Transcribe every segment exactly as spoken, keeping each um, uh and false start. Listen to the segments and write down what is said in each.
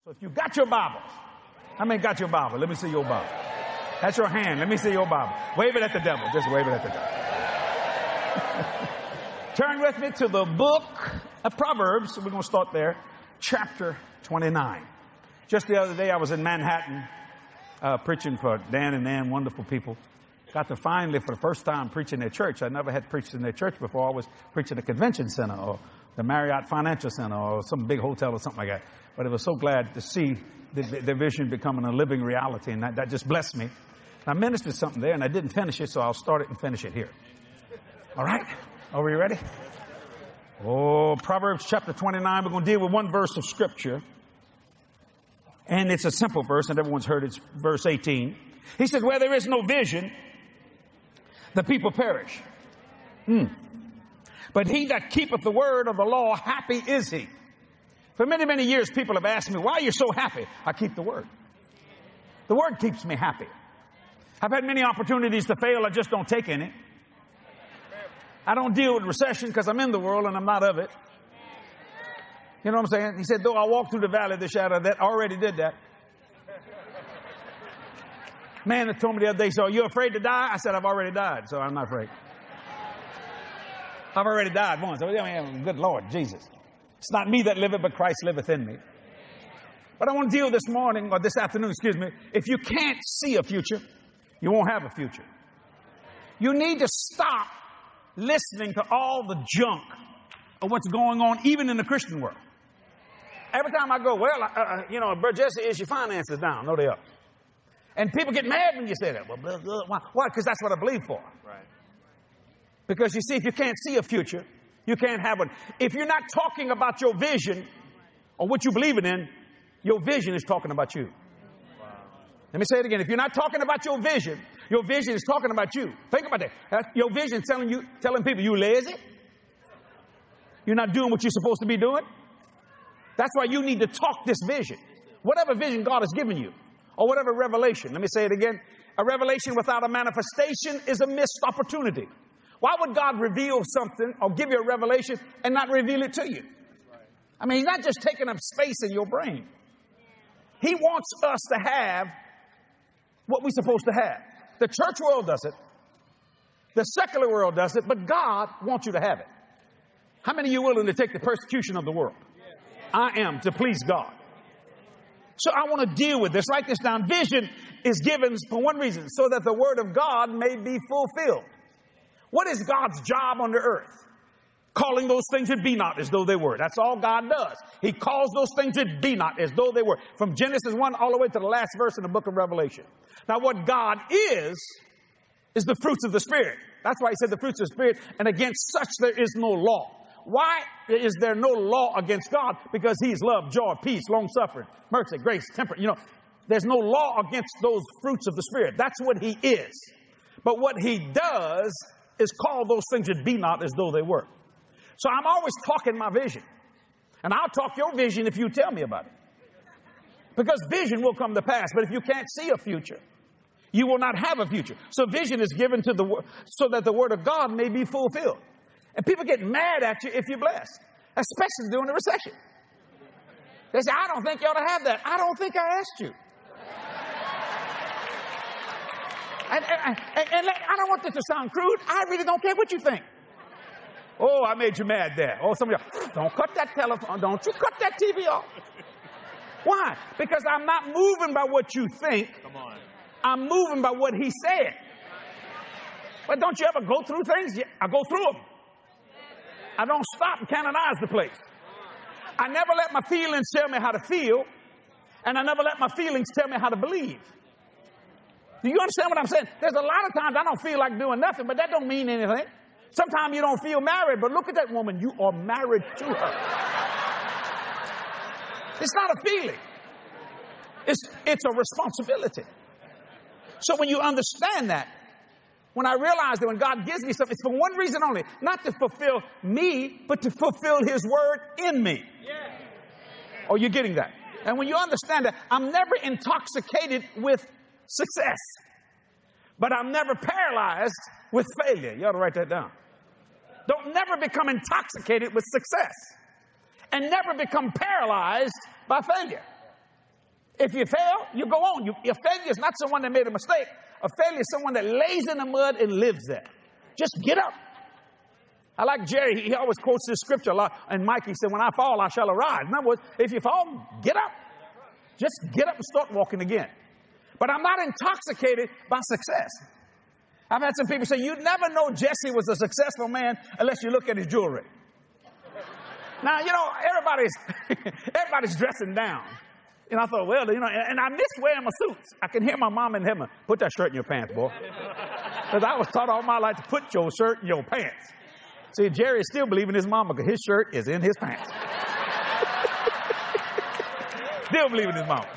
So if you got your Bibles, how many got your Bible? Let me see your Bible. That's your hand. Let me see your Bible. Wave it at the devil. Just wave it at the devil. Turn with me to the book of Proverbs. We're going to start there. Chapter twenty-nine. Just the other day, I was in Manhattan uh, preaching for Dan and Nan, wonderful people. Got to finally, for the first time, preach in their church. I never had preached in their church before. I was preaching at the convention center or the Marriott Financial Center or some big hotel or something like that. But I was so glad to see the, the, the vision becoming a living reality, and that, that just blessed me. I ministered something there, and I didn't finish it, so I'll start it and finish it here. All right? Are we ready? Oh, Proverbs chapter twenty-nine. We're going to deal with one verse of Scripture. And it's a simple verse, and everyone's heard it. It's verse eighteen. He said, where there is no vision, the people perish. Hmm. But he that keepeth the word of the law, happy is he. For many, many years, people have asked me, why are you so happy? I keep the word. The word keeps me happy. I've had many opportunities to fail. I just don't take any. I don't deal with recession because I'm in the world and I'm not of it. You know what I'm saying? He said, though I walk through the valley of the shadow of death, I already did that. Man that told me the other day, so are you afraid to die? I said, I've already died, so I'm not afraid. I've already died once. I mean, good Lord, Jesus. It's not me that liveth, but Christ liveth in me. But I want to deal this morning, or this afternoon, excuse me, if you can't see a future, you won't have a future. You need to stop listening to all the junk of what's going on, even in the Christian world. Every time I go, well, uh, you know, Brother Jesse, is your finances down? No, they up. And people get mad when you say that. Well, blah, blah, why? Why? Because that's what I believe for. Right. Because you see, if you can't see a future, you can't have one. If you're not talking about your vision or what you believe in, your vision is talking about you. Wow. Let me say it again. If you're not talking about your vision, your vision is talking about you. Think about that. Your vision is telling you, telling people you lazy. You're not doing what you're supposed to be doing. That's why you need to talk this vision. Whatever vision God has given you, or whatever revelation. Let me say it again. A revelation without a manifestation is a missed opportunity. Why would God reveal something or give you a revelation and not reveal it to you? I mean, he's not just taking up space in your brain. He wants us to have what we're supposed to have. The church world does it. The secular world does it, but God wants you to have it. How many of you are willing to take the persecution of the world? I am, to please God. So I want to deal with this. Write this down. Vision is given for one reason, so that the word of God may be fulfilled. What is God's job on the earth? Calling those things that be not as though they were. That's all God does. He calls those things that be not as though they were. From Genesis one all the way to the last verse in the book of Revelation. Now what God is, is the fruits of the Spirit. That's why he said the fruits of the Spirit, and against such there is no law. Why is there no law against God? Because he's love, joy, peace, long-suffering, mercy, grace, temperance. You know, there's no law against those fruits of the Spirit. That's what he is. But what he does is call those things that be not as though they were. So I'm always talking my vision. And I'll talk your vision if you tell me about it. Because vision will come to pass. But if you can't see a future, you will not have a future. So vision is given to the so that the word of God may be fulfilled. And people get mad at you if you're blessed, especially during the recession. They say, I don't think you ought to have that. I don't think I asked you. And, and, and, and I don't want this to sound crude. I really don't care what you think. Oh, I made you mad there. Oh, some of you, don't cut that telephone. Don't you cut that T V off. Why? Because I'm not moving by what you think. Come on. I'm moving by what he said. But don't you ever go through things? I go through them. I don't stop and canonize the place. I never let my feelings tell me how to feel, and I never let my feelings tell me how to believe. Do you understand what I'm saying? There's a lot of times I don't feel like doing nothing, but that don't mean anything. Sometimes you don't feel married, but look at that woman. You are married to her. It's not a feeling. It's, it's a responsibility. So when you understand that, when I realize that when God gives me something, it's for one reason only, not to fulfill me, but to fulfill his word in me. Yeah. Are you getting that? And when you understand that, I'm never intoxicated with success, but I'm never paralyzed with failure. You ought to write that down. Don't never become intoxicated with success and never become paralyzed by failure. If you fail, you go on. You, a failure is not someone that made a mistake. A failure is someone that lays in the mud and lives there. Just get up. I like Jerry. He, he always quotes this scripture a lot. And Mike, he said, when I fall, I shall arise. In other words, if you fall, get up. Just get up and start walking again. But I'm not intoxicated by success. I've had some people say, you'd never know Jesse was a successful man unless you look at his jewelry. Now, you know, everybody's, everybody's dressing down. And I thought, well, you know, and I miss wearing my suits. I can hear my mom and him, put that shirt in your pants, boy. Because I was taught all my life to put your shirt in your pants. See, Jerry is still believing his mama because his shirt is in his pants. Still believing his mama.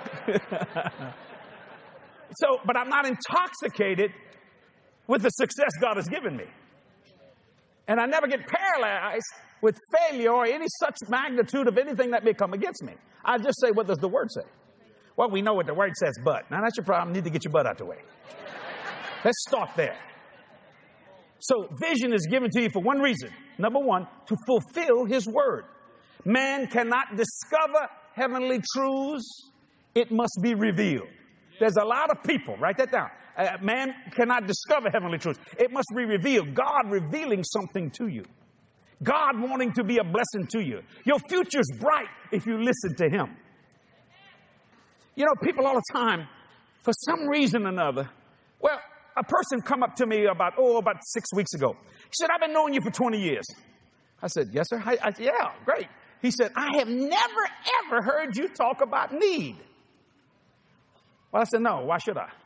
So, but I'm not intoxicated with the success God has given me. And I never get paralyzed with failure or any such magnitude of anything that may come against me. I just say, what does the word say? Well, we know what the word says, but. Now, that's your problem. You need to get your butt out the way. Let's start there. So, vision is given to you for one reason. Number one, to fulfill his word. Man cannot discover heavenly truths. It must be revealed. There's a lot of people, write that down. Uh, man cannot discover heavenly truths. It must be revealed. God revealing something to you. God wanting to be a blessing to you. Your future's bright if you listen to him. You know, people all the time, for some reason or another, well, a person come up to me about, oh, about six weeks ago. He said, I've been knowing you for twenty years. I said, yes, sir. I, I, yeah, great. He said, I have never, ever heard you talk about need. Well, I said, no, why should I?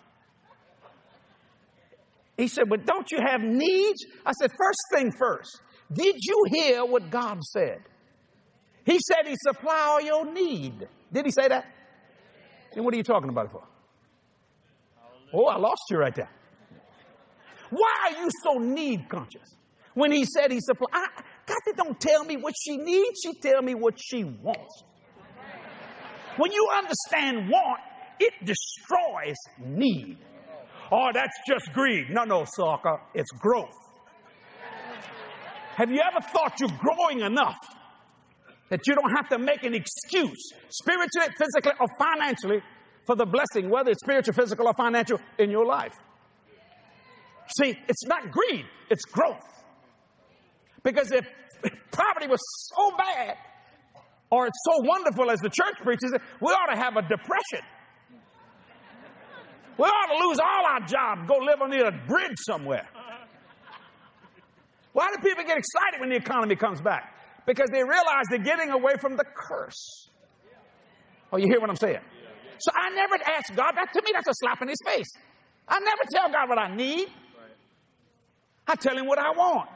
He said, but don't you have needs? I said, first thing first, did you hear what God said? He said he supply all your need. Did he say that? Then what are you talking about it for? Oh, I lost you right there. Why are you so need conscious? When he said he supply, I, God don't tell me what she needs. She tell me what she wants. When you understand want, it destroys need. Oh, that's just greed. No, no, sucker. It's growth. Have you ever thought you're growing enough that you don't have to make an excuse, spiritually, physically, or financially, for the blessing, whether it's spiritual, physical, or financial, in your life? See, it's not greed, it's growth. Because if poverty was so bad, or it's so wonderful as the church preaches it, we ought to have a depression. We ought to lose all our jobs, go live under a bridge somewhere. Why do people get excited when the economy comes back? Because they realize they're getting away from the curse. Oh, you hear what I'm saying? So I never ask God. That, to me, that's a slap in his face. I never tell God what I need. I tell him what I want.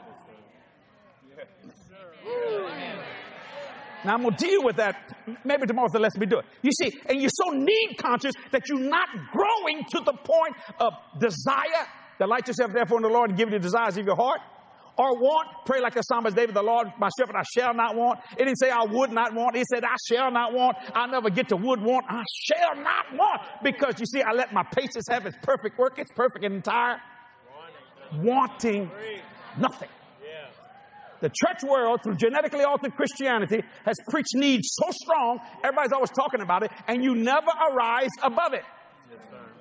Now, I'm going to deal with that. Maybe tomorrow the lets me do it. You see, and you're so need conscious that you're not growing to the point of desire. Delight yourself, therefore, in the Lord and give you the desires of your heart. Or want, pray like the psalmist David, the Lord, my shepherd, I shall not want. It didn't say I would not want. It said I shall not want. I'll never get to would want. I shall not want. Because, you see, I let my patience have its perfect work. It's perfect and entire. Wanting nothing. The church world, through genetically altered Christianity, has preached needs so strong, everybody's always talking about it, and you never arise above it. Yes,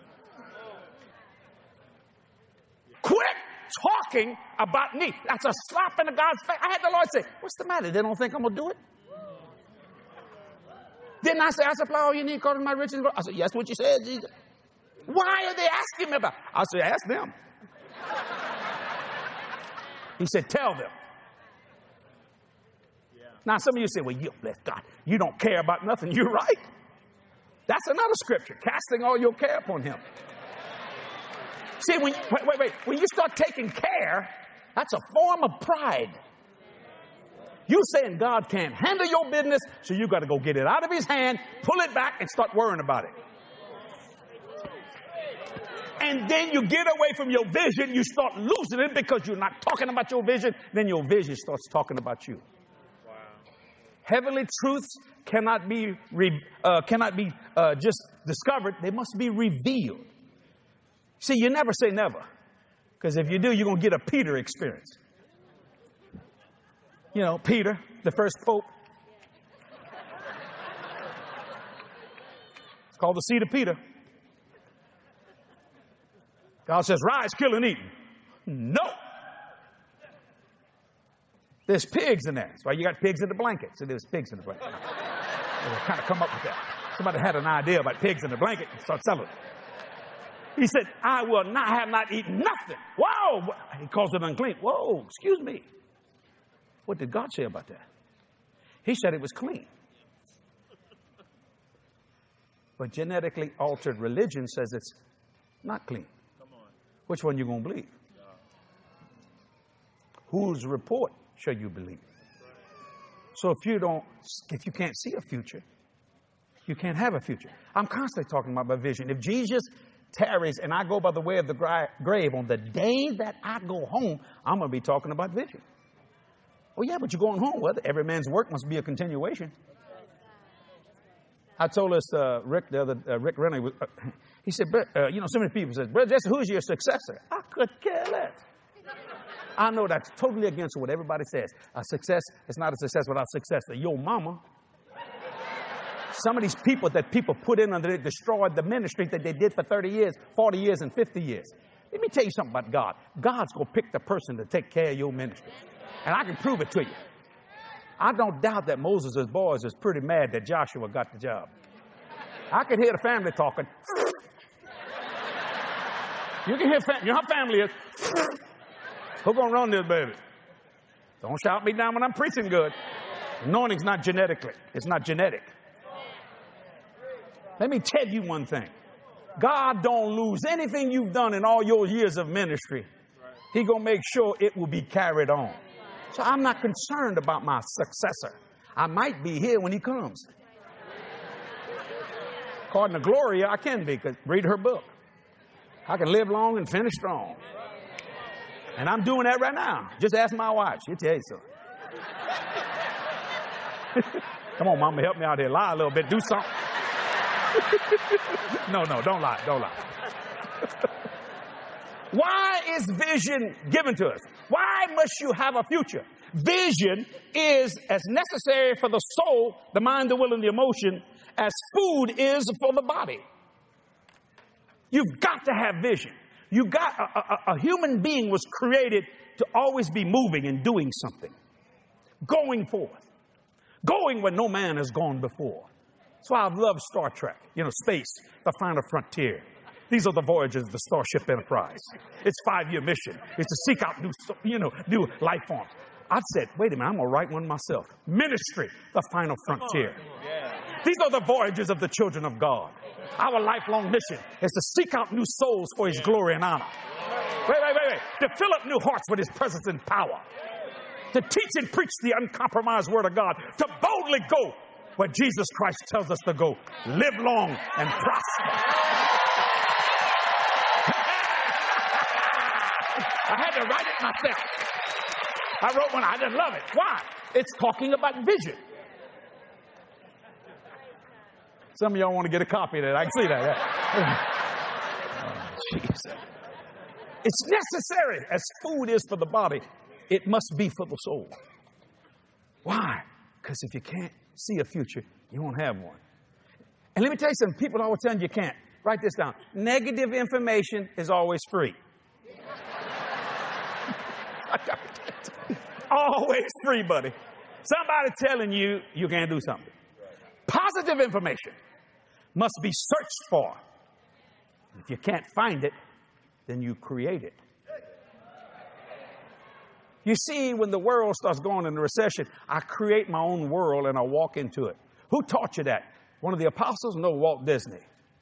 Quit talking about need. That's a slap in the God's face. I had the Lord say, what's the matter? They don't think I'm going to do it? Didn't I say, I supply all you need according to my riches? I said, yes, what you said, Jesus. Why are they asking me about it? I said, ask them. He said, tell them. Now, some of you say, well, you bless God. You don't care about nothing. You're right. That's another scripture, casting all your care upon him. See, when, wait, wait, wait. When you start taking care, that's a form of pride. You saying God can't handle your business, so you got to go get it out of his hand, pull it back, and start worrying about it. And then you get away from your vision, you start losing it because you're not talking about your vision, then your vision starts talking about you. Heavenly truths cannot be re, uh, cannot be uh, just discovered. They must be revealed. See, you never say never. Because if you do, you're going to get a Peter experience. You know, Peter, the first pope. called the seed of Peter. God says, rise, kill, and eat. No. There's pigs in there. That's why you got pigs in the blanket. So there's pigs in the blanket. They kind of come up with that. Somebody had an idea about pigs in the blanket and start selling it. He said, I will not have not eaten nothing. Wow. He calls it unclean. Whoa, excuse me. What did God say about that? He said it was clean. But genetically altered religion says it's not clean. Which one you going to believe? Whose report shall you believe? So if you don't, if you can't see a future, you can't have a future. I'm constantly talking about my vision. If Jesus tarries and I go by the way of the gra- grave on the day that I go home, I'm going to be talking about vision. Oh yeah, but you're going home. Well, every man's work must be a continuation. I told us, uh, Rick, the other, uh, Rick Rennie, uh, he said, uh, you know, so many people said, Brother Jesse, who's your successor? I could care less. I know that's totally against what everybody says. A success is not a success without successor. Your mama. Some of these people that people put in under it destroyed the ministry that they did for thirty years, forty years, and fifty years. Let me tell you something about God. God's going to pick the person to take care of your ministry. And I can prove it to you. I don't doubt that Moses' boys is pretty mad that Joshua got the job. I can hear the family talking. You can hear family. You know how family is. Who's going to run this baby? Don't shout me down when I'm preaching good. Anointing's not genetically. It's not genetic. Let me tell you one thing. God don't lose anything you've done in all your years of ministry. He going to make sure it will be carried on. So I'm not concerned about my successor. I might be here when he comes. According to Gloria, I can be, because read her book. I can live long and finish strong. And I'm doing that right now. Just ask my wife. She'll tell you so. Come on, Mama, help me out here. Lie a little bit. Do something. No, no, don't lie. Don't lie. Why is vision given to us? Why must you have a future? Vision is as necessary for the soul, the mind, the will, and the emotion as food is for the body. You've got to have vision. You got a, a, a human being was created to always be moving and doing something, going forth, going where no man has gone before. That's why I love Star Trek. You know, space, the final frontier. These are the voyages of the Starship Enterprise. It's a five-year mission. It's to seek out new, you know, new life forms. I said, wait a minute, I'm going to write one myself. Ministry, the final frontier. These are the voyages of the children of God. Our lifelong mission is to seek out new souls for his glory and honor. Wait, wait, wait, wait. To fill up new hearts with his presence and power. To teach and preach the uncompromised word of God. To boldly go where Jesus Christ tells us to go. Live long and prosper. I had to write it myself. I wrote one. I didn't love it. Why? It's talking about vision. Some of y'all want to get a copy of that. I can see that. Oh, Jesus. It's necessary as food is for the body. It must be for the soul. Why? Because if you can't see a future, you won't have one. And let me tell you something. People always tell you you can't. Write this down. Negative information is always free. Always free, buddy. Somebody telling you you can't do something. Positive information must be searched for. If you can't find it, then you create it. You see, when the world starts going into recession, I create my own world and I walk into it. Who taught you that? One of the apostles? No, Walt Disney.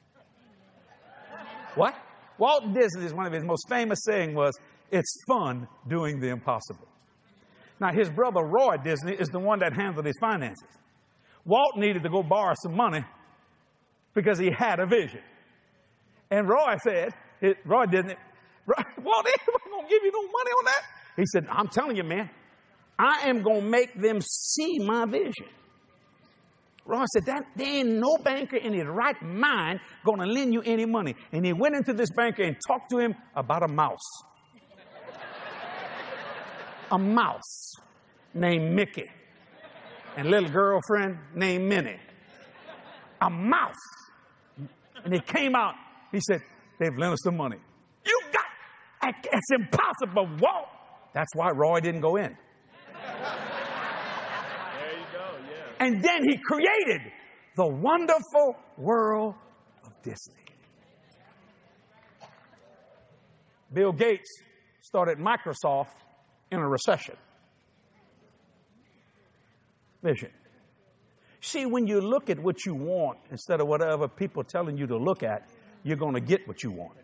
What? Walt Disney's one of his most famous saying was, it's fun doing the impossible. Now, his brother Roy Disney is the one that handled his finances. Walt needed to go borrow some money because he had a vision. And Roy said, it, Roy Disney, Roy, Walt, ain't going to give you no money on that. He said, I'm telling you, man, I am going to make them see my vision. Roy said, that, there ain't no banker in his right mind going to lend you any money. And he went into this banker and talked to him about a mouse. A mouse named Mickey and little girlfriend named Minnie. A mouse. And he came out. He said, they've lent us the money. You got, it's impossible. Whoa. That's why Roy didn't go in. There you go, yeah. And then he created the wonderful world of Disney. Bill Gates started Microsoft in a recession. Vision. See, when you look at what you want instead of whatever people are telling you to look at, you're going to get what you want.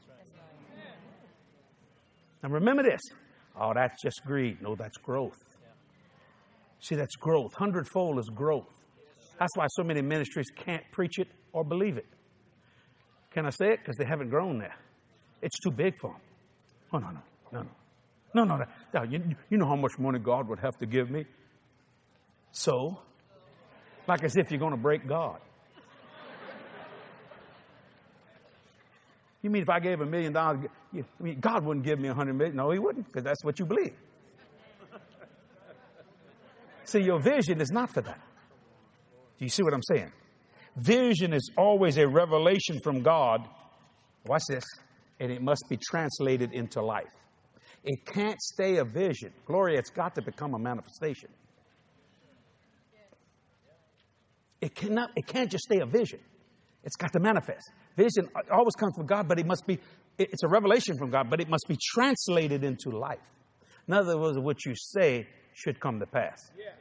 And remember this. Oh, that's just greed. No, that's growth. See, that's growth. Hundredfold is growth. That's why so many ministries can't preach it or believe it. Can I say it? Because they haven't grown there. It's too big for them. Oh, no, no, no, no. No, no, no. no you, you know how much money God would have to give me? So, like as if you're going to break God. You mean if I gave a million dollars, you, I mean, God wouldn't give me a hundred million? No, he wouldn't, because that's what you believe. See, your vision is not for that. Do you see what I'm saying? Vision is always a revelation from God. Watch this. And it must be translated into life. It can't stay a vision. Gloria, it's got to become a manifestation. It cannot, it can't just stay a vision. It's got to manifest. Vision always comes from God, but it must be, it's a revelation from God, but it must be translated into life. In other words, what you say should come to pass.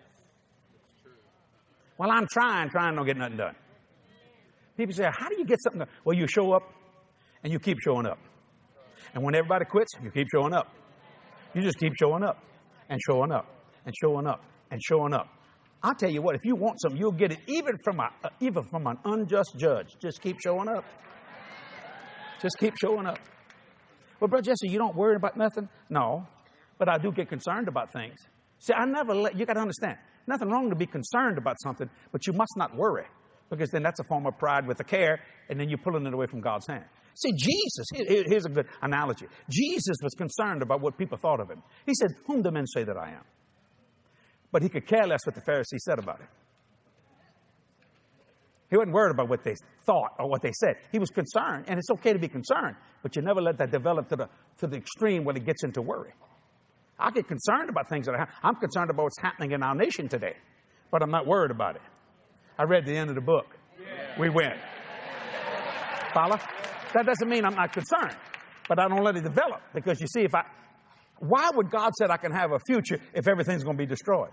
Well, I'm trying, trying, don't get nothing done. People say, how do you get something done? Well, you show up and you keep showing up. And when everybody quits, you keep showing up. You just keep showing up and showing up and showing up and showing up. I'll tell you what, if you want something, you'll get it even from a, uh, even from an unjust judge. Just keep showing up. Just keep showing up. Well, Brother Jesse, you don't worry about nothing? No, but I do get concerned about things. See, I never let, you got to understand, nothing wrong to be concerned about something, but you must not worry, because then that's a form of pride with a care, and then you're pulling it away from God's hand. See, Jesus, here, here's a good analogy. Jesus was concerned about what people thought of him. He said, whom do men say that I am? But he could care less what the Pharisees said about it. He wasn't worried about what they thought or what they said. He was concerned, and it's okay to be concerned, but you never let that develop to the, to the extreme where it gets into worry. I get concerned about things that are happening. I'm concerned about what's happening in our nation today, but I'm not worried about it. I read the end of the book. Yeah. We win. Follow? That doesn't mean I'm not concerned, but I don't let it develop, because you see, if I, why would God say I can have a future if everything's going to be destroyed?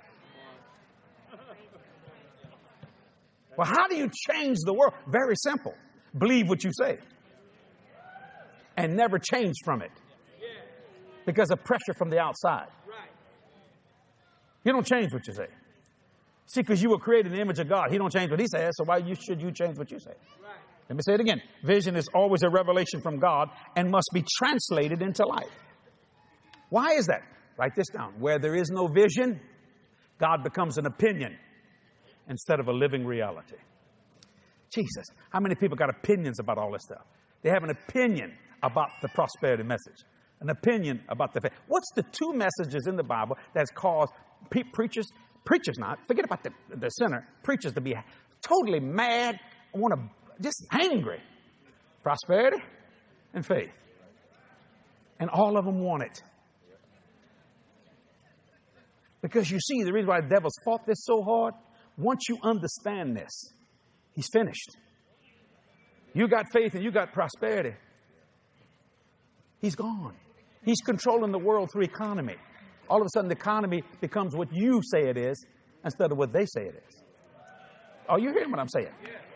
Well, how do you change the world? Very simple. Believe what you say and never change from it because of pressure from the outside. You don't change what you say. See, because you were created in the image of God. He don't change what he says, so why you, should you change what you say? Let me say it again. Vision is always a revelation from God and must be translated into life. Why is that? Write this down. Where there is no vision, God becomes an opinion instead of a living reality. Jesus, how many people got opinions about all this stuff? They have an opinion about the prosperity message, an opinion about the faith. What's the two messages in the Bible that's caused pe- preachers, preachers not, forget about the, the sinner, preachers to be totally mad, want to, just angry? Prosperity and faith. And all of them want it. Because you see, the reason why the devil's fought this so hard, once you understand this, he's finished. You got faith and you got prosperity. He's gone. He's controlling the world through economy. All of a sudden, the economy becomes what you say it is instead of what they say it is. Are you hearing what I'm saying?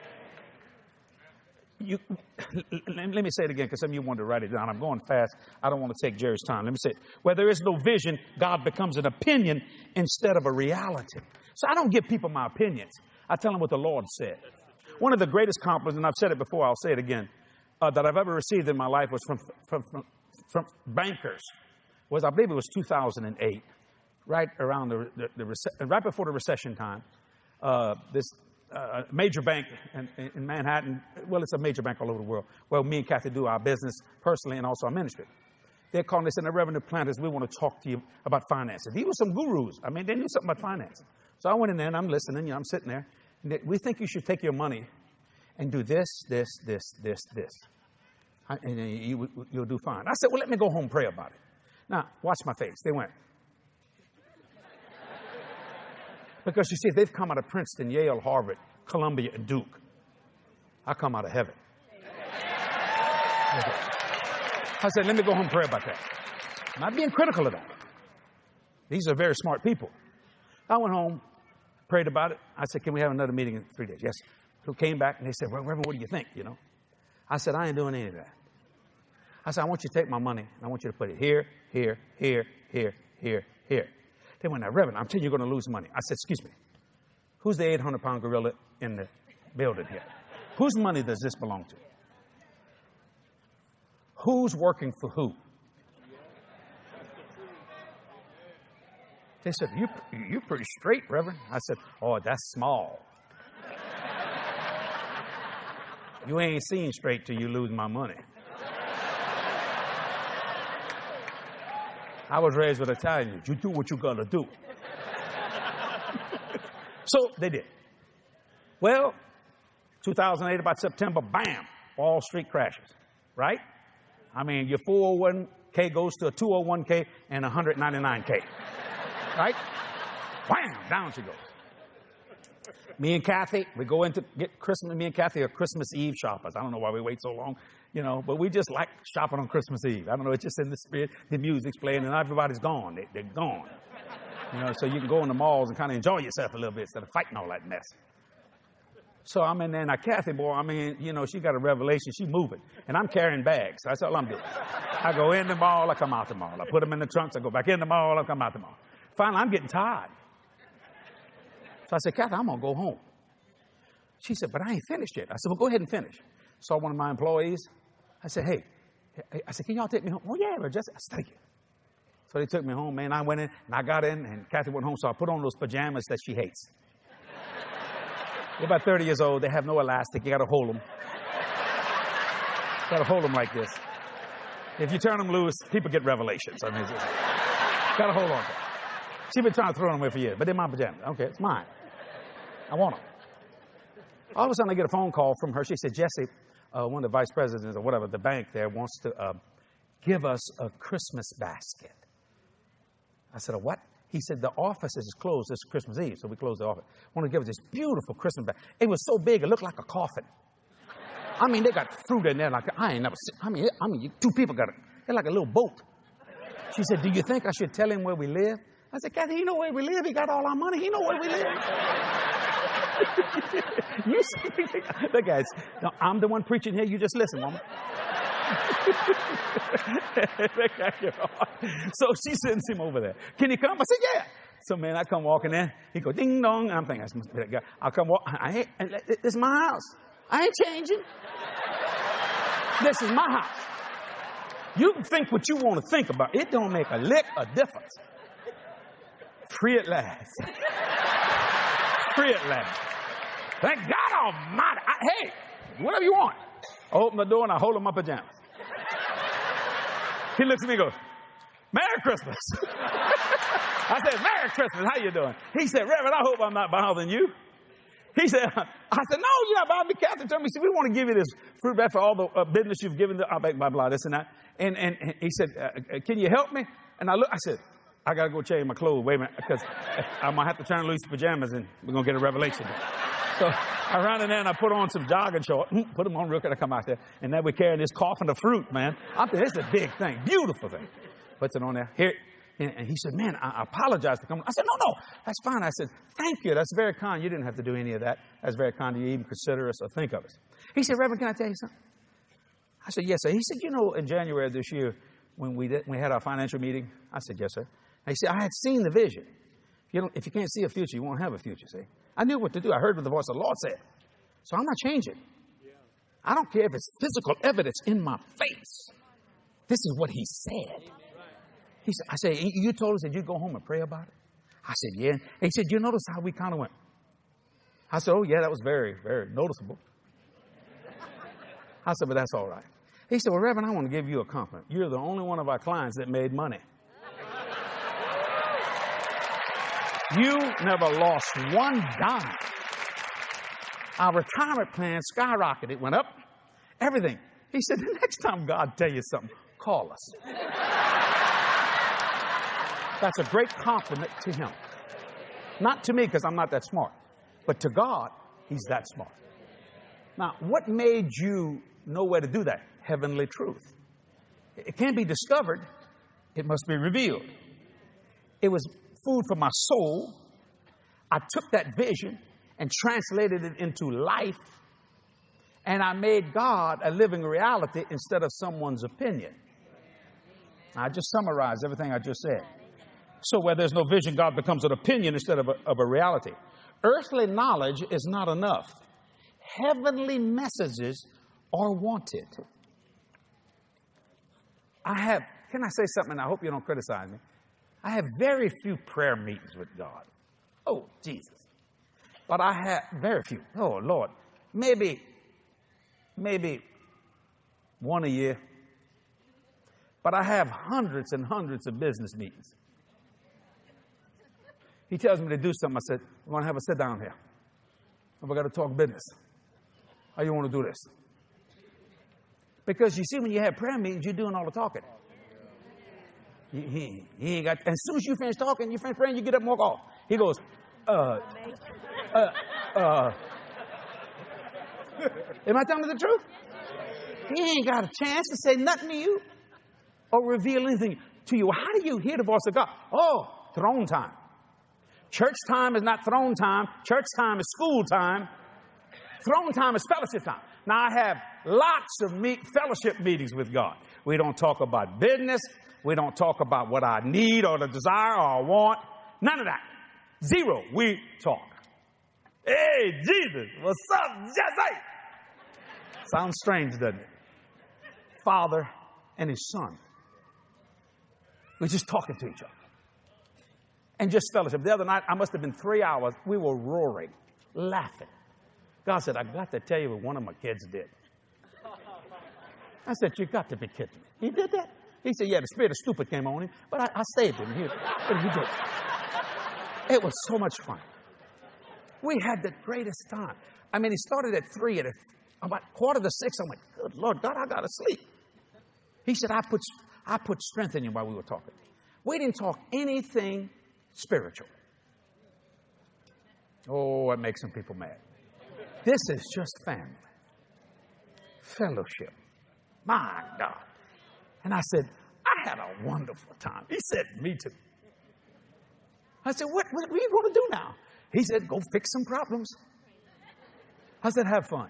You, let me say it again, because some of you want to write it down. I'm going fast. I don't want to take Jerry's time. Let me say it. Where there is no vision, God becomes an opinion instead of a reality. So I don't give people my opinions. I tell them what the Lord said. One of the greatest compliments, and I've said it before, I'll say it again, uh, that I've ever received in my life was from, from, from, from bankers. Was I believe it was two thousand eight, right around the, the, the rece- right before the recession time. Uh, this uh, major bank in, in Manhattan, well, it's a major bank all over the world. Well, me and Kathy do our business personally and also our ministry. They're calling us in the revenue planners. We want to talk to you about finances. These were some gurus. I mean, they knew something about finance. So I went in there and I'm listening. You know, I'm sitting there. And they, we think you should take your money and do this, this, this, this, this. I, and then you, you'll do fine. I said, well, let me go home and pray about it. Now, watch my face. They went. Because you see, they've come out of Princeton, Yale, Harvard, Columbia, and Duke. I come out of heaven. I said, let me go home and pray about that. I'm not being critical of that. These are very smart people. I went home, prayed about it. I said, can we have another meeting in three days? Yes. Who came back and they said, well, Reverend, what do you think? You know? I said, I ain't doing any of that. I said, I want you to take my money and I want you to put it here, here, here, here, here, here. They went, now, Reverend, I'm telling you you're going to lose money. I said, excuse me. Who's the eight hundred pound gorilla in the building here? Whose money does this belong to? Who's working for who? They said, you, you're pretty straight, Reverend. I said, oh, that's small. You ain't seen straight till you lose my money. I was raised with Italian. You do what you gotta do. So they did. Well, two thousand eight, about September, bam, Wall Street crashes, right? I mean, your four oh one k goes to a two oh one k and a one hundred ninety-nine k, right? Bam, down she goes. Me and Kathy, we go in to get Christmas. Me and Kathy are Christmas Eve shoppers. I don't know why we wait so long, you know, but we just like shopping on Christmas Eve. I don't know, it's just in the spirit. The music's playing and everybody's gone. They, they're gone. You know, so you can go in the malls and kind of enjoy yourself a little bit instead of fighting all that mess. So I'm in there, now Kathy, boy, I mean, you know, she got a revelation. She's moving. And I'm carrying bags. That's all I'm doing. I go in the mall, I come out the mall. I put them in the trunks, I go back in the mall, I come out the mall. Finally, I'm getting tired. So I said, Kathy, I'm going to go home. She said, but I ain't finished yet. I said, well, go ahead and finish. Saw one of my employees. I said, hey, I said, can y'all take me home? Oh, yeah, just, I said, thank you. So they took me home, man. I went in, and I got in, and Kathy went home, so I put on those pajamas that she hates. They're about thirty years old. They have no elastic. You got to hold them. Got to hold them like this. If you turn them loose, people get revelations. I mean, got to hold on to them. She's been trying to throw them away for years, but they're my pajamas. Okay, it's mine. I want them. All of a sudden, I get a phone call from her. She said, Jesse, uh, one of the vice presidents or whatever, the bank there wants to uh, give us a Christmas basket. I said, a what? He said, the office is closed this Christmas Eve, so we closed the office. I want to give us this beautiful Christmas basket. It was so big, it looked like a coffin. I mean, they got fruit in there like I ain't never seen. I mean, I mean, two people got it. They're like a little boat. She said, do you think I should tell him where we live? I said, Kathy, he know where we live. He got all our money. He know where we live. You see, look, guys, no, I'm the one preaching here. You just listen, woman. So she sends him over there. Can he come? I said, yeah. So, man, I come walking in. He go, ding dong. I'm thinking, that's that guy. I'll come walk. I ain't, this is my house. I ain't changing. This is my house. You can think what you want to think about. It don't make a lick of difference. Free at last. Free at last. Thank God Almighty. I, hey, whatever you want. I open the door and I hold him my pajamas. He looks at me and goes, Merry Christmas. I said, Merry Christmas. How you doing? He said, Reverend, I hope I'm not bothering you. He said, I said, no, you're not bothering me. Catherine told me, he said, we want to give you this fruit basket for all the uh, business you've given to, I'll blah, blah, blah, this and that. And, and, and he said, uh, can you help me? And I look, I said, I got to go change my clothes. Wait a minute, because I'm going to have to turn loose the pajamas and we're going to get a revelation. So I ran in there and I put on some jogging shorts, put them on real quick. I come out there, and then we're carrying this coffin of fruit, man. I'm thinking, this is a big thing, beautiful thing. Puts it on there. Here, and he said, man, I apologize for coming. I said, no, no, that's fine. I said, thank you. That's very kind. You didn't have to do any of that. That's very kind of you to even consider us or think of us. He said, Reverend, can I tell you something? I said, yes, sir. He said, you know, in January of this year, when we, did, when we had our financial meeting, I said, yes, sir. And he said, I had seen the vision. If you, don't, if you can't see a future, you won't have a future, see? I knew what to do. I heard what the voice of the Lord said. So I'm not changing. Yeah. I don't care if it's physical evidence in my face. This is what he said. He said, I said, you told us that you'd go home and pray about it? I said, yeah. And he said, you notice how we kind of went? I said, oh, yeah, that was very, very noticeable. I said, but that's all right. He said, well, Reverend, I want to give you a compliment. You're the only one of our clients that made money. You never lost one dime. Our retirement plan skyrocketed. It went up. Everything. He said, the next time God tell you something, call us. That's a great compliment to him. Not to me, because I'm not that smart. But to God, he's that smart. Now, what made you know where to do that? Heavenly truth. It can't be discovered. It must be revealed. It was food for my soul. I took that vision and translated it into life. And I made God a living reality instead of someone's opinion. I just summarized everything I just said. So where there's no vision, God becomes an opinion instead of a, of a reality. Earthly knowledge is not enough. Heavenly messages are wanted. I have, can I say something? I hope you don't criticize me. I have very few prayer meetings with God. Oh, Jesus. But I have very few. Oh, Lord. Maybe, maybe one a year. But I have hundreds and hundreds of business meetings. He tells me to do something. I said, we're going to have a sit down here. We've got to talk business. How you want to do this? Because you see, when you have prayer meetings, you're doing all the talking. He, he, he ain't got, and as soon as you finish talking, you finish praying, you get up and walk off. He goes, uh, uh, uh. Am I telling you the truth? He ain't got a chance to say nothing to you or reveal anything to you. How do you hear the voice of God? Oh, throne time. Church time is not throne time. Church time is school time. Throne time is fellowship time. Now, I have lots of meet, fellowship meetings with God. We don't talk about business. We don't talk about what I need or the desire or I want. None of that. Zero. We talk. Hey, Jesus, what's up, Jesse? Sounds strange, doesn't it? Father and his son. We're just talking to each other. And just fellowship. The other night, I must have been three hours. We were roaring, laughing. God said, I got to tell you what one of my kids did. I said, you got to be kidding me. He did that? He said, yeah, the spirit of stupid came on him, but I, I saved him. He, but he did. It was so much fun. We had the greatest time. I mean, he started at three, at about quarter to six. I'm like, good Lord, God, I got to sleep. He said, I put, I put strength in you while we were talking. We didn't talk anything spiritual. Oh, it makes some people mad. This is just family. Fellowship. My God. And I said, I had a wonderful time. He said, me too. I said, what, what, what are you going to do now? He said, go fix some problems. I said, have fun.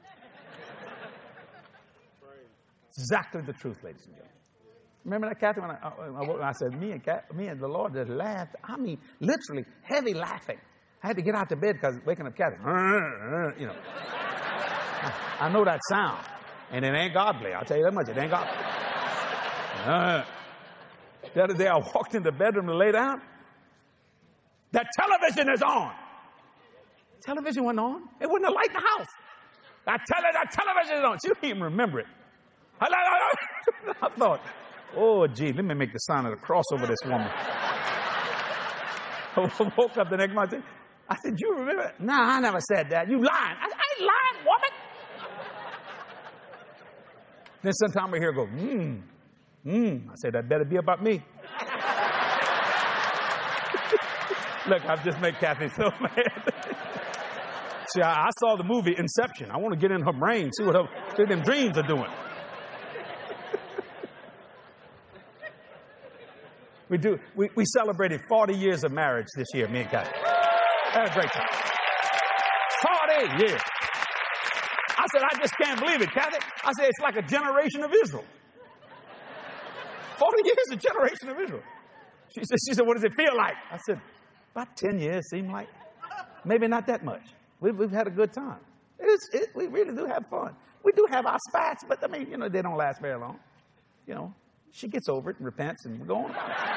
Exactly the truth, ladies and gentlemen. Remember that, Kathy, when I, I, I said, me and, Kat, me and the Lord just laughed. I mean, literally, heavy laughing. I had to get out of bed because waking up Kathy, you know. I, I know that sound. And it ain't godly. I'll tell you that much. It ain't godly. Uh, the other day I walked in the bedroom to lay down. That television is on. Television wasn't on. It wasn't a light in the house. That, tele, that television is on. She didn't even remember it. I, I, I, I thought, oh, gee, let me make the sign of the cross over this woman. I woke up the next morning. I said, you remember it? No, I never said that. You lying. I, I ain't lying, woman. Then sometime we hear go, mmm, mmm. I said, that better be about me. Look, I've just made Kathy so mad. See, I, I saw the movie Inception. I want to get in her brain, see what her, see what them dreams are doing. We do. We, we celebrated forty years of marriage this year, me and Kathy. Had a great time. forty years. I said, I just can't believe it, Kathy. I said, it's like a generation of Israel. forty years, a generation of Israel. She said, she said, what does it feel like? I said, about ten years seemed like. Maybe not that much. We've, we've had a good time. It is, it, we really do have fun. We do have our spats, but I mean, you know, they don't last very long. You know, she gets over it and repents and we're going.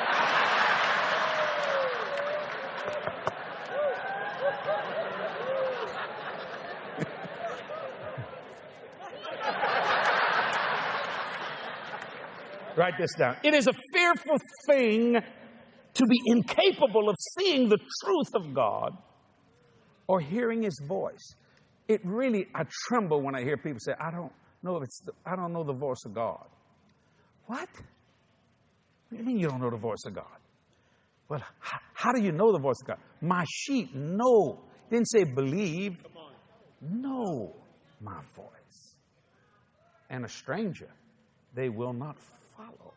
Write this down. It is a fearful thing to be incapable of seeing the truth of God or hearing his voice. it really, I tremble when I hear people say, I don't know if it's, the, I don't know the voice of God. What? What do you mean you don't know the voice of God? Well, how, how do you know the voice of God? My sheep know. Didn't say believe. Know my voice. And a stranger they will not follow.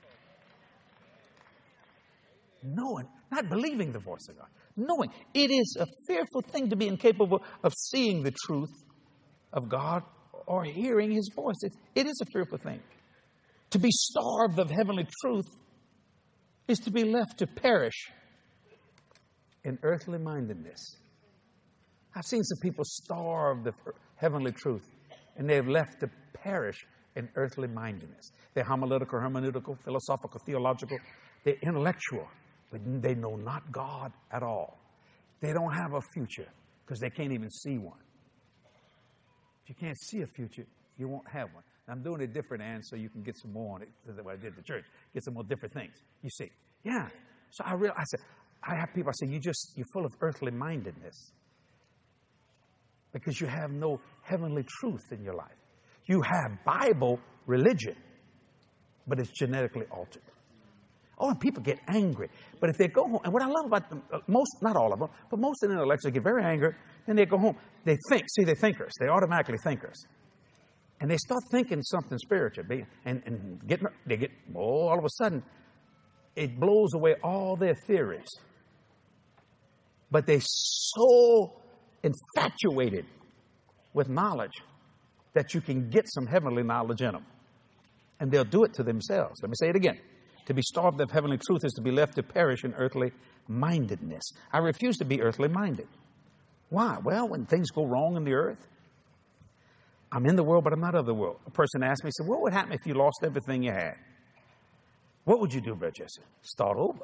Knowing, not believing the voice of God. Knowing. It is a fearful thing to be incapable of seeing the truth of God or hearing his voice. It, it is a fearful thing. To be starved of heavenly truth is to be left to perish in earthly mindedness. I've seen some people starved of heavenly truth, and they've left to perish in earthly mindedness. They're homiletical, hermeneutical, philosophical, theological. They're intellectual, but they know not God at all. They don't have a future because they can't even see one. If you can't see a future, you won't have one. I'm doing a different answer so you can get some more on it. That's what I did at the church. Get some more different things. You see. Yeah. So I real I said, I have people, I say, you just, you're full of earthly mindedness. Because you have no heavenly truth in your life. You have Bible religion, but it's genetically altered. Oh, and people get angry. But if they go home, and what I love about them, most, not all of them, but most of the intellectuals get very angry, then they go home. They think, see, they're thinkers. They're automatically thinkers. And they start thinking something spiritual. They, and, and get, they get, oh, all of a sudden, it blows away all their theories. But they're so infatuated with knowledge that you can get some heavenly knowledge in them. And they'll do it to themselves. Let me say it again. To be starved of heavenly truth is to be left to perish in earthly mindedness. I refuse to be earthly minded. Why? Well, when things go wrong in the earth, I'm in the world, but I'm not of the world. A person asked me, said, what would happen if you lost everything you had? What would you do, Brother Jesse? Start over.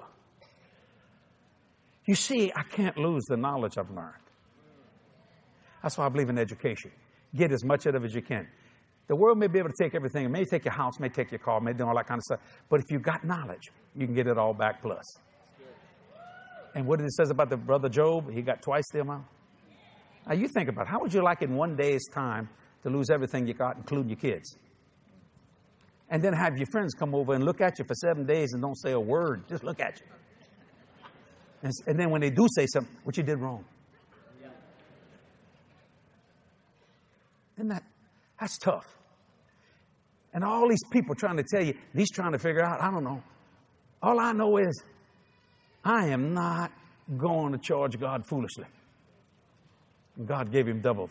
You see, I can't lose the knowledge I've learned. That's why I believe in education. Get as much out of it as you can. The world may be able to take everything. It may take your house, may take your car, may do all that kind of stuff. But if you've got knowledge, you can get it all back plus. And what it says about the brother Job, he got twice the amount. Now you think about it. How would you like in one day's time to lose everything you got, including your kids? And then have your friends come over and look at you for seven days and don't say a word. Just look at you. And, and then when they do say something, what you did wrong. Isn't that, that's tough. And all these people trying to tell you, he's trying to figure out, I don't know. All I know is I am not going to charge God foolishly. And God gave him double.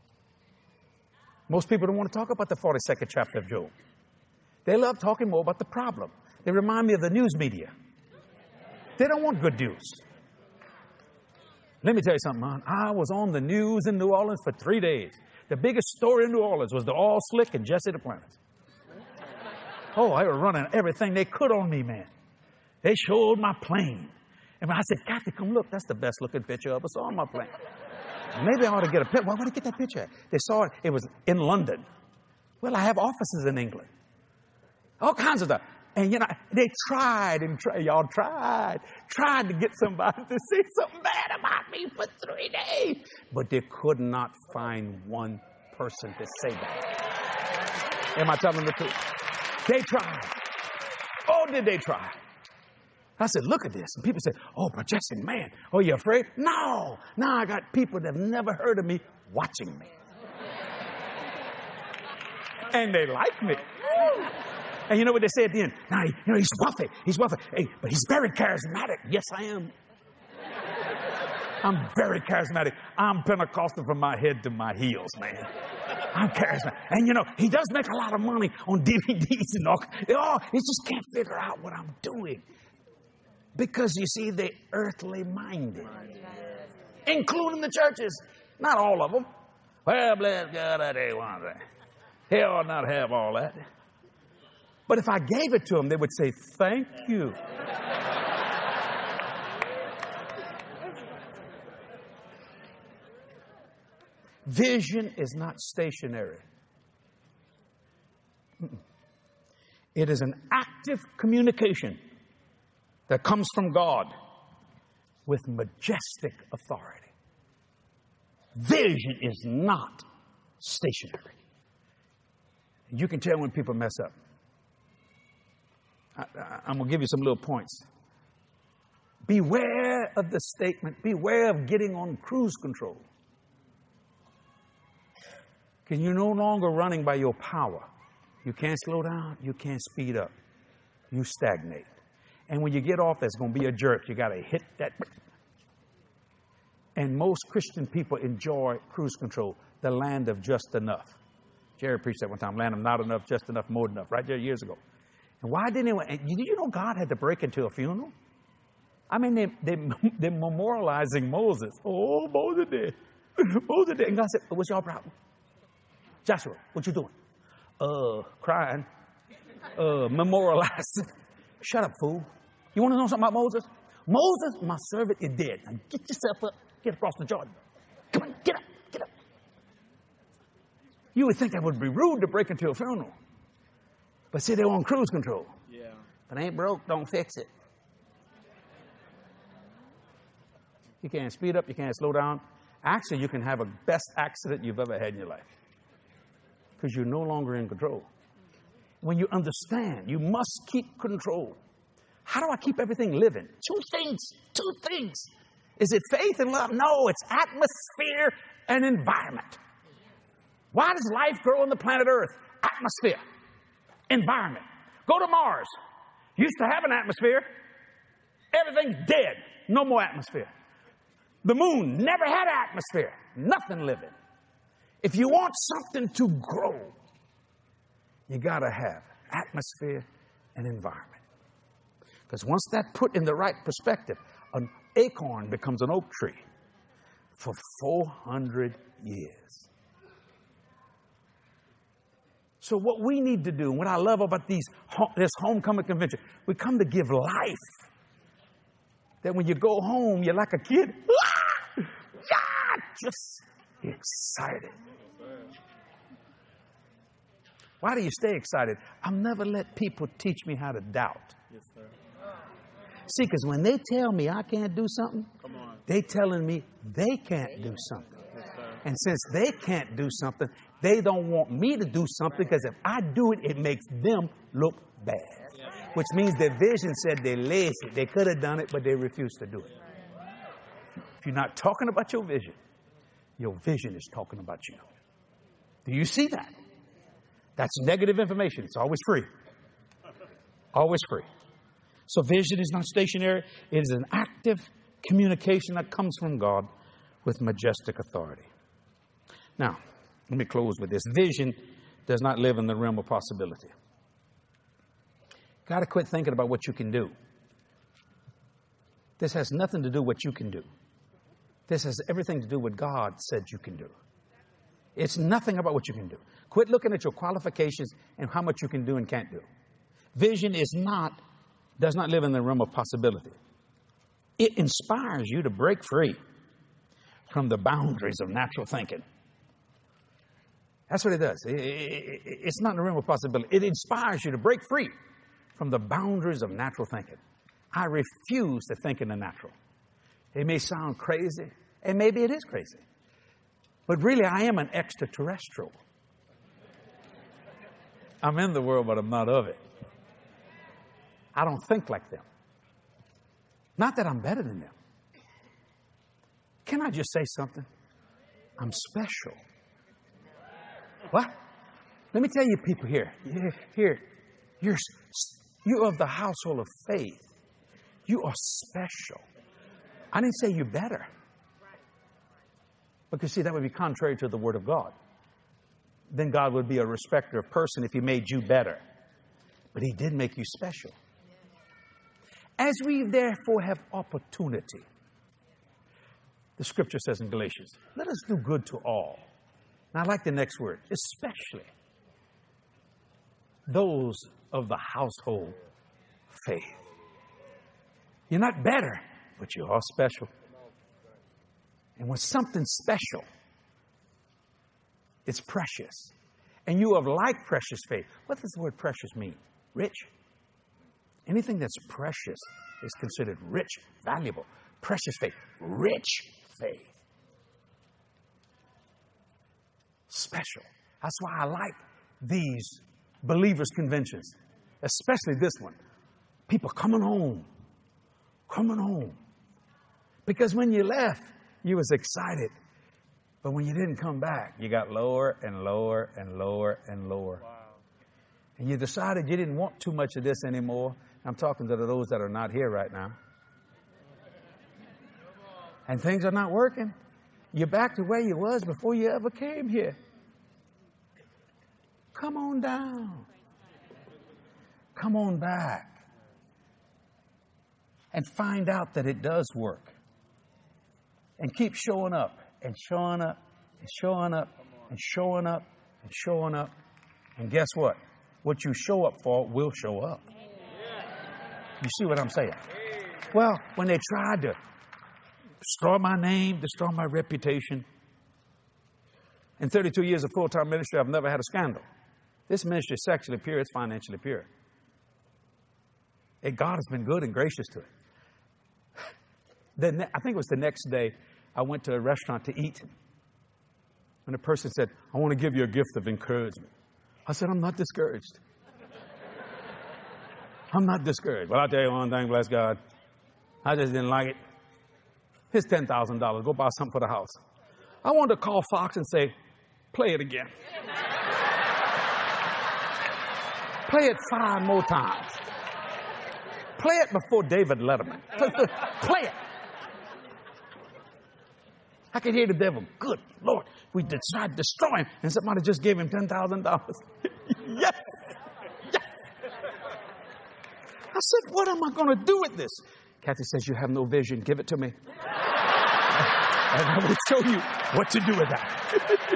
Most people don't want to talk about the forty-second chapter of Job. They love talking more about the problem. They remind me of the news media. They don't want good news. Let me tell you something, man. I was on the news in New Orleans for three days. The biggest story in New Orleans was the All Slick and Jesse Duplantis. Oh, they were running everything they could on me, man. They showed my plane. And when I said, Kathy, come look. That's the best looking picture of us on my plane. Maybe I ought to get a picture. Why would I get that picture? They saw it. It was in London. Well, I have offices in England. All kinds of stuff. And, you know, they tried and tried. Y'all tried. Tried to get somebody to say something bad about me for three days. But they could not find one person to say that. Am I telling the truth? They tried. Oh, did they try? I said, look at this. And people said, oh, but Jesse, man, oh, you afraid? No. Now I got people that have never heard of me watching me. And they like me. And you know what they say at the end? Now, you know, he's wealthy. He's wealthy. Hey, but he's very charismatic. Yes, I am. I'm very charismatic. I'm Pentecostal from my head to my heels, man. I'm charismatic. And you know, he does make a lot of money on D V Ds and all. Oh, he just can't figure out what I'm doing. Because you see, they're earthly minded. Including the churches. Not all of them. Well, bless God, I didn't want that. He ought not have all that. But if I gave it to them, they would say, thank you. Vision is not stationary. It is an active communication that comes from God with majestic authority. Vision is not stationary. You can tell when people mess up. I, I, I'm going to give you some little points. Beware of the statement. Beware of getting on cruise control. Because you're no longer running by your power. You can't slow down. You can't speed up. You stagnate. And when you get off, there's going to be a jerk. You got to hit that. And most Christian people enjoy cruise control, the land of just enough. Jerry preached that one time, land of not enough, just enough, more than enough, right there years ago. And why didn't anyone, did you know God had to break into a funeral? I mean, they, they, they're memorializing Moses. Oh, Moses did. Moses did. And God said, what's your problem? Joshua, what you doing? Uh, crying. Uh, memorializing. Shut up, fool. You want to know something about Moses? Moses, my servant, is dead. Now get yourself up. Get across the Jordan. Come on, get up, get up. You would think that would be rude to break into a funeral. But see, they're on cruise control. Yeah. If it ain't broke, don't fix it. You can't speed up, you can't slow down. Actually, you can have a best accident you've ever had in your life. Because you're no longer in control. When you understand, you must keep control. How do I keep everything living? Two things, two things. Is it faith and love? No, it's atmosphere and environment. Why does life grow on the planet Earth? Atmosphere, environment. Go to Mars. Used to have an atmosphere. Everything's dead. No more atmosphere. The moon never had an atmosphere. Nothing living. If you want something to grow, you got to have atmosphere and environment. Because once that's put in the right perspective, an acorn becomes an oak tree for four hundred years. So what we need to do, what I love about these this homecoming convention, we come to give life. That when you go home, you're like a kid. Ah! Ah! Just excited. Why do you stay excited? I'll never let people teach me how to doubt. Yes, sir. See, because when they tell me I can't do something, they telling me they can't do something. Yes, and since they can't do something, they don't want me to do something because if I do it, it makes them look bad. Yes. Which means their vision said they're lazy. They could have done it, but they refused to do it. If you're not talking about your vision, your vision is talking about you. Do you see that? That's negative information. It's always free. Always free. So vision is not stationary. It is an active communication that comes from God with majestic authority. Now, let me close with this. Vision does not live in the realm of possibility. Got to quit thinking about what you can do. This has nothing to do with what you can do. This has everything to do with what God said you can do. It's nothing about what you can do. Quit looking at your qualifications and how much you can do and can't do. Vision is not, does not live in the realm of possibility. It inspires you to break free from the boundaries of natural thinking. That's what it does. It, it, it's not in the realm of possibility. It inspires you to break free from the boundaries of natural thinking. I refuse to think in the natural. It may sound crazy, and maybe it is crazy. But really, I am an extraterrestrial. I'm in the world, but I'm not of it. I don't think like them. Not that I'm better than them. Can I just say something? I'm special. What? Let me tell you people here. Here, you're, you're of the household of faith. You are special. I didn't say you're better. Because, see, that would be contrary to the Word of God. Then God would be a respecter of person if He made you better. But He did make you special. As we therefore have opportunity, the Scripture says in Galatians, let us do good to all. Now, I like the next word, especially those of the household faith. You're not better, but you are special. And when something's special, it's precious. And you have like precious faith. What does the word precious mean? Rich. Anything that's precious is considered rich, valuable. Precious faith. Rich faith. Special. That's why I like these believers' conventions, especially this one. People coming home, coming home. Because when you left, you was excited. But when you didn't come back, you got lower and lower and lower and lower. Wow. And you decided you didn't want too much of this anymore. I'm talking to those that are not here right now. And things are not working. You're back to where you was before you ever came here. Come on down. Come on back. And find out that it does work. And keep showing up and showing up and showing up and showing up and showing up. And guess what? What you show up for will show up. You see what I'm saying? Well, when they tried to destroy my name, destroy my reputation. In thirty-two years of full-time ministry, I've never had a scandal. This ministry is sexually pure. It's financially pure. And God has been good and gracious to it. Then I think it was the next day, I went to a restaurant to eat. And the person said, I want to give you a gift of encouragement. I said, I'm not discouraged. I'm not discouraged. Well, I'll tell you one thing, bless God. I just didn't like it. Here's ten thousand dollars. Go buy something for the house. I wanted to call Fox and say, play it again. Play it five more times. Play it before David Letterman. Play it. I could hear the devil. Good Lord, we decided to destroy him, and somebody just gave him ten thousand dollars. Yes. Yes. I said, what am I going to do with this? Kathy says, you have no vision. Give it to me. And I will show you what to do with that.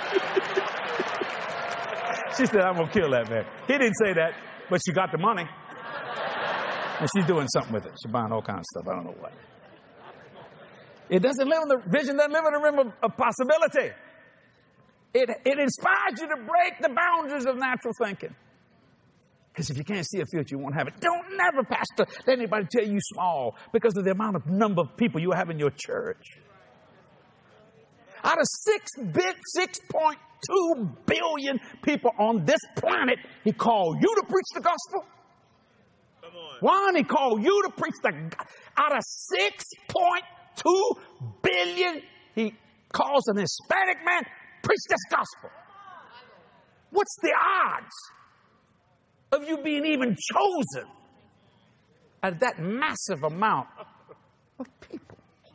She said, I'm going to kill that man. He didn't say that, but she got the money. And she's doing something with it. She's buying all kinds of stuff. I don't know what. It doesn't live in the vision, doesn't live in the realm of, of possibility. It, it inspires you to break the boundaries of natural thinking. Because if you can't see a future, you won't have it. Don't never, Pastor, let anybody tell you small because of the amount of number of people you have in your church. Out of six bit, six point two billion people on this planet, he called you to preach the gospel. Come on. One, he called you to preach the out of six point two billion, he calls an Hispanic man, preach this gospel. What's the odds of you being even chosen out of that massive amount of people?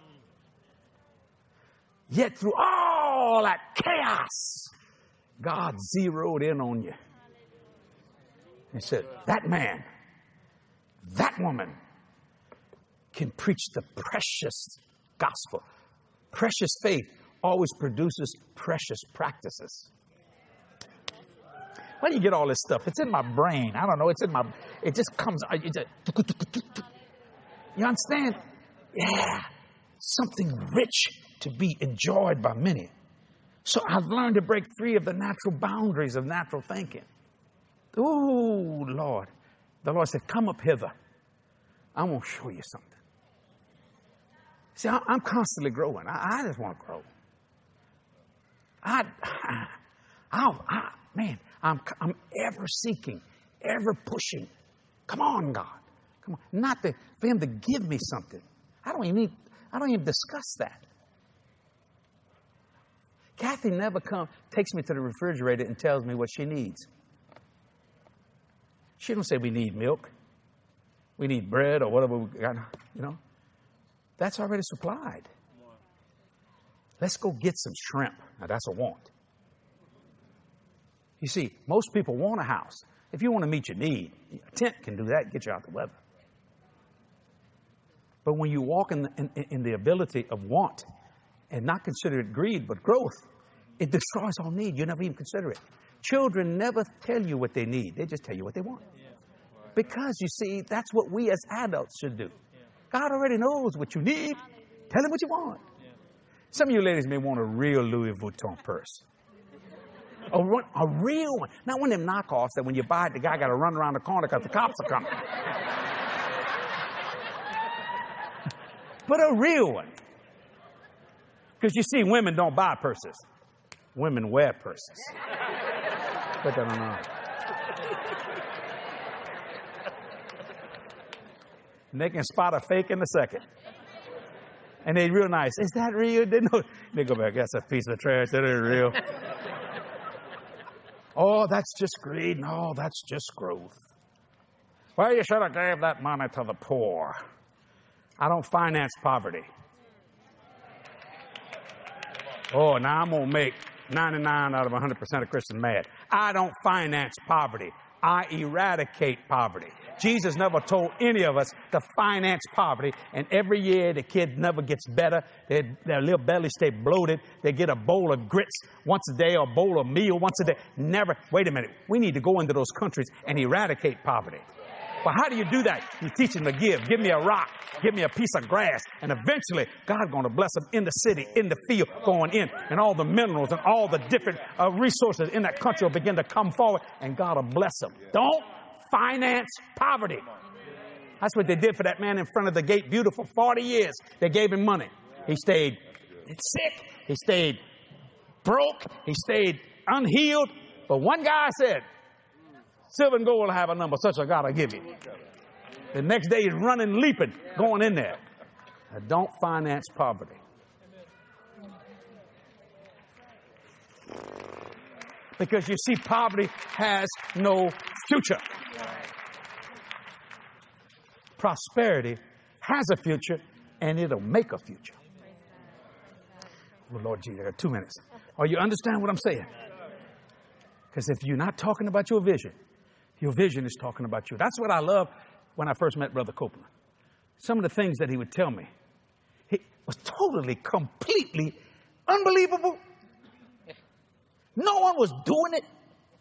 Yet through all that chaos, God zeroed in on you. He said, that man, that woman can preach the precious gospel. Precious faith always produces precious practices. Where do you get all this stuff? It's in my brain. I don't know. It's in my, it just comes. It just, you understand? Yeah. Something rich to be enjoyed by many. So I've learned to break free of the natural boundaries of natural thinking. Oh, Lord. The Lord said, come up hither. I'm going to show you something. See, I'm constantly growing. I, I just want to grow. I, I, I, man, I'm, I'm ever seeking, ever pushing. Come on, God. Come on. Not to, for him to give me something. I don't even need, I don't even discuss that. Kathy never comes, takes me to the refrigerator and tells me what she needs. She don't say we need milk. We need bread or whatever we got, you know. That's already supplied. Let's go get some shrimp. Now that's a want. You see, most people want a house. If you want to meet your need, a tent can do that and get you out the weather. But when you walk in the, in, in the ability of want and not consider it greed but growth, it destroys all need. You never even consider it. Children never tell you what they need. They just tell you what they want. Because, you see, that's what we as adults should do. God already knows what you need. Tell him what you want. Some of you ladies may want a real Louis Vuitton purse. A, a real one. Not one of them knockoffs that when you buy it, the guy got to run around the corner because the cops are coming. But a real one. Because you see, women don't buy purses. Women wear purses. Put that on our. And they can spot a fake in a second. And they real nice. Is that real? They know. They go back. That's a piece of trash. That ain't real. Oh, that's just greed. No, that's just growth. Well, you should have gave that money to the poor. I don't finance poverty. Oh, now I'm going to make ninety-nine out of one hundred percent of Christians mad. I don't finance poverty. I eradicate poverty. Jesus never told any of us to finance poverty, and every year the kid never gets better. Their, their little belly stay bloated. They get a bowl of grits once a day or a bowl of meal once a day. Never. Wait a minute. We need to go into those countries and eradicate poverty. Well, how do you do that? You teach them to give. Give me a rock. Give me a piece of grass. And eventually, God's going to bless them in the city, in the field, going in. And all the minerals and all the different uh, resources in that country will begin to come forward. And God will bless them. Don't finance poverty. That's what they did for that man in front of the gate. Beautiful. forty years. They gave him money. He stayed sick. He stayed broke. He stayed unhealed. But one guy said, silver and gold will have a number, such a God will give you. The next day he's running, leaping, going in there. Now, don't finance poverty. Because you see, poverty has no future. Prosperity has a future, and it'll make a future. Oh, Lord Jesus, I got two minutes. Oh, you understand what I'm saying? Because if you're not talking about your vision, your vision is talking about you. That's what I love when I first met Brother Copeland. Some of the things that he would tell me, he was totally, completely unbelievable. No one was doing it.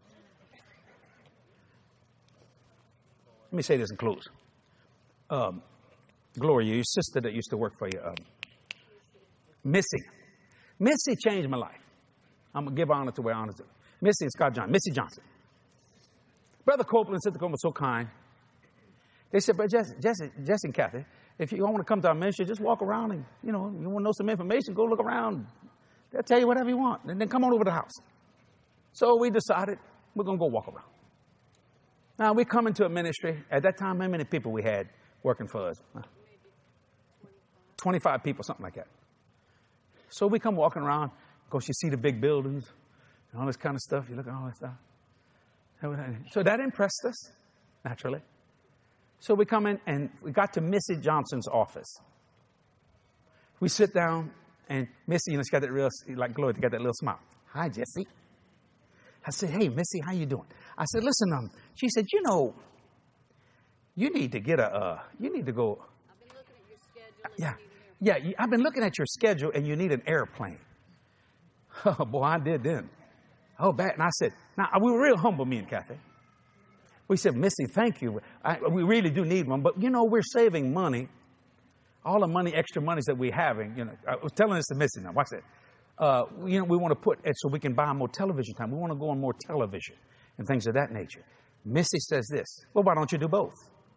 Let me say this and close. Um, Gloria, your sister that used to work for you, um, Missy. Missy changed my life. I'm going to give honor to where honor is due. Missy and Scott Johnson. Missy Johnson. Brother Copeland and Sister Copeland were so kind. They said, but Jesse, Jesse, Jesse and Kathy, if you want to come to our ministry, just walk around and, you know, you want to know some information, go look around. They'll tell you whatever you want. And then come on over to the house. So we decided we're going to go walk around. Now, we come into a ministry. At that time, how many people we had working for us? twenty-five people, something like that. So we come walking around. Of course, you see the big buildings and all this kind of stuff. You look at all that stuff. So that impressed us, naturally. So we come in, and we got to Missy Johnson's office. We sit down, and Missy, you know, she got that real, like Gloria, got that little smile. Hi, Jesse. I said, hey, Missy, how you doing? I said, listen, um, she said, you know, you need to get a, uh, you need to go. I've been looking at your schedule. Yeah, yeah, you, I've been looking at your schedule, and you need an airplane. Oh, boy, I did then. Oh, bad. And I said, now, we were real humble, me and Kathy. We said, Missy, thank you. I, we really do need one. But, you know, we're saving money. All the money, extra monies that we're having, you know, I was telling this to Missy now. Watch that. Uh, you know, we want to put it so we can buy more television time. We want to go on more television and things of that nature. Missy says this. Well, why don't you do both?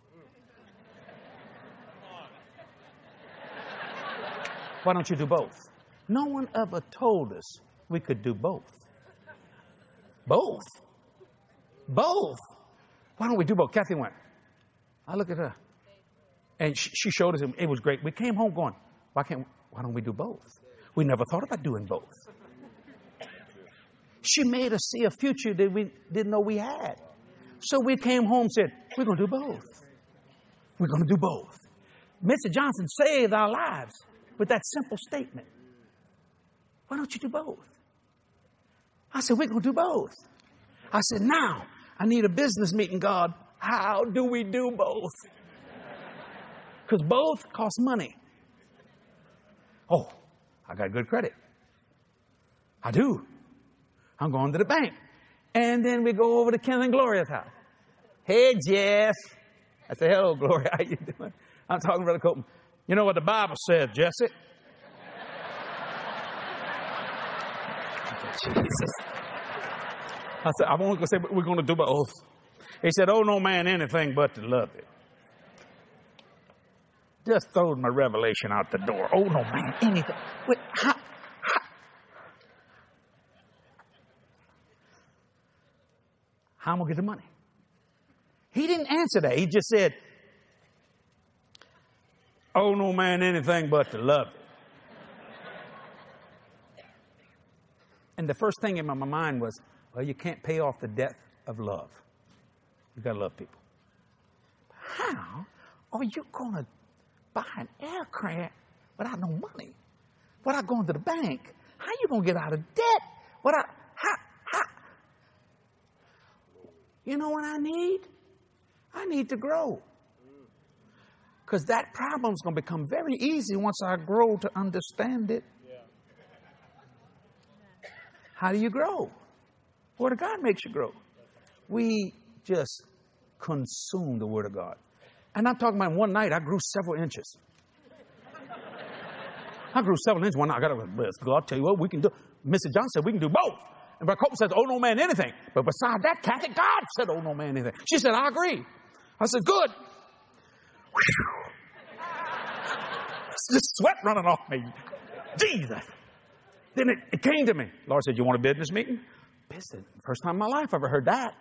Why don't you do both? No one ever told us we could do both. Both? Both? Why don't we do both? Kathy went. I look at her. And she, she showed us, and it was great. We came home going, why can't, why don't we do both? We never thought about doing both. She made us see a future that we didn't know we had. So we came home and said, we're going to do both. We're going to do both. Mister Johnson saved our lives with that simple statement. Why don't you do both? I said, we're going to do both. I said, now, I need a business meeting, God. How do we do both? Because both cost money. Oh, I got good credit. I do. I'm going to the bank. And then we go over to Ken and Gloria's house. Hey, Jeff. I said, hello, Gloria. How you doing? I'm talking to Brother Copeland. You know what the Bible says, Jesse? Jesus. I said, I won't go say, we're going to do both. He said, oh, no man anything but to love it. Just throwed my revelation out the door. Oh, no man anything. Wait, how, how? How am I going to get the money? He didn't answer that. He just said, owe no man anything but to love it. And the first thing in my mind was, well, you can't pay off the debt of love. You got to love people. How are you going to buy an aircraft without no money? Without going to the bank? How you going to get out of debt? Without, how, how? You know what I need? I need to grow. Because that problem's going to become very easy once I grow to understand it. How do you grow? Word of God makes you grow. We just consume the Word of God. And I'm talking about one night, I grew several inches. I grew several inches one night. I got to, God, I'll tell you what we can do. Missus Johnson said we can do both. And Brother Copeland says, oh, no man anything. But beside that, Kathy, God said, oh, no man anything. She said, I agree. I said, good. Just sweat running off me. Jesus. Then it, it came to me. Lord said, you want a business meeting? Business. First time in my life I ever heard that.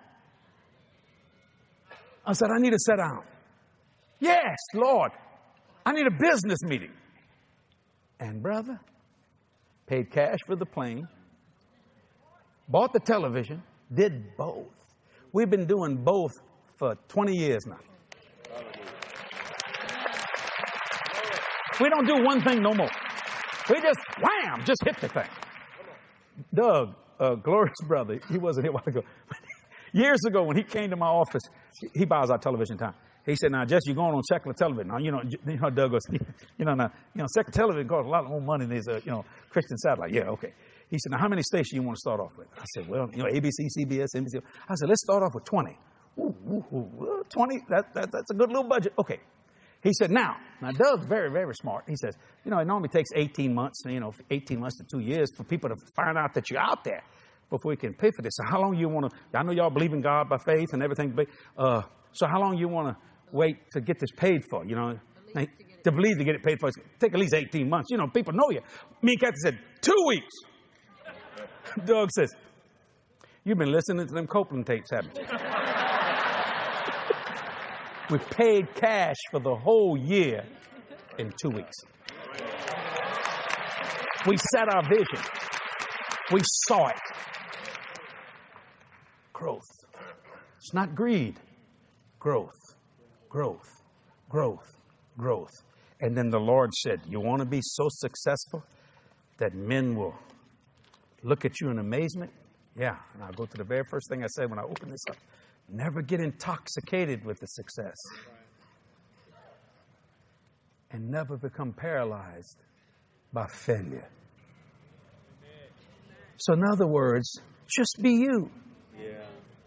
I said, I need to sit down. Yes, Lord. I need a business meeting. And brother, paid cash for the plane, bought the television, did both. We've been doing both for twenty years now. We don't do one thing no more. We just, wham, just hit the thing. Doug, uh, Gloria's brother, he wasn't here a while ago. Years ago when he came to my office, he buys our television time. He said, now, Jesse, you're going on secular television. Now, you know, you know, Doug goes, you know, now, you know, secular television costs a lot more money than these, uh, you know, Christian satellite. Yeah, okay. He said, now, how many stations you want to start off with? I said, well, you know, A B C, C B S, N B C. I said, let's start off with twenty. Ooh, ooh, ooh, twenty, that, that, that's a good little budget. Okay. He said, now, now, Doug's very, very smart. He says, you know, it normally takes eighteen months, you know, eighteen months to two years for people to find out that you're out there before we can pay for this. So how long you want to, I know y'all believe in God by faith and everything, uh, so how long you want to wait to get this paid for, you know? To, to believe to get it paid for. Take at least eighteen months. You know, people know you. Me and Kathy said, two weeks. Doug says, you've been listening to them Copeland tapes, haven't you? We paid cash for the whole year in two weeks. We set our vision. We saw it. Growth. It's not greed. Growth. Growth. Growth. Growth. And then the Lord said, you want to be so successful that men will look at you in amazement? Yeah. And I'll go to the very first thing I said when I opened this up. Never get intoxicated with the success. And never become paralyzed by failure. So in other words, just be you. Yeah.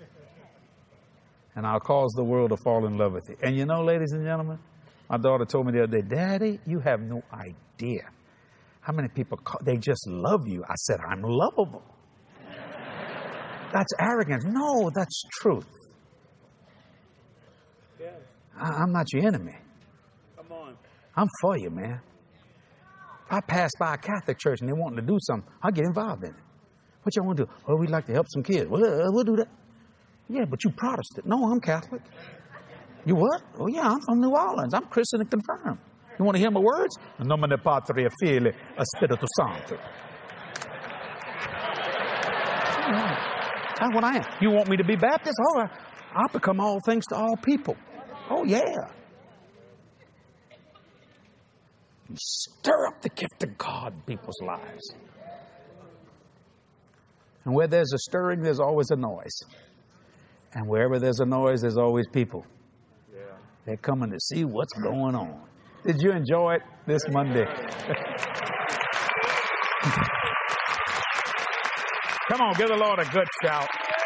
And I'll cause the world to fall in love with you. And you know, ladies and gentlemen, my daughter told me the other day, Daddy, you have no idea how many people, call, they just love you. I said, I'm lovable. That's arrogance. No, that's truth. Yeah. I, I'm not your enemy. Come on. I'm for you, man. If I pass by a Catholic church and they want to do something, I'll get involved in it. What y'all want to do? Oh, we'd like to help some kids. Well, uh, we'll do that. Yeah, but you Protestant. No, I'm Catholic. You what? Oh, yeah, I'm from New Orleans. I'm Christian and confirmed. You want to hear my words? In nomine Patri, Filii, e Spiritus Sancti. That's what I am. You want me to be Baptist? All right. I'll become all things to all people. Oh, yeah. You stir up the gift of God in people's lives. And where there's a stirring, there's always a noise. And wherever there's a noise, there's always people. Yeah. They're coming to see what's going on. Did you enjoy it this Monday? Come on, give the Lord a good shout.